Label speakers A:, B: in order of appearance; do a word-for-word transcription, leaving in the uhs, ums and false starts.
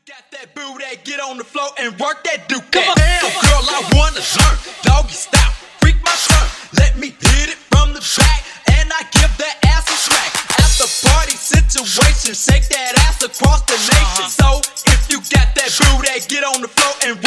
A: got that booty, get on the floor and work that duke. Come on, damn, girl, I wanna learn doggy style, freak my turn. Let me hit it from the back, and I give that ass a smack. After party situation, shake that ass across the nation. So if you got that booty, get on the floor and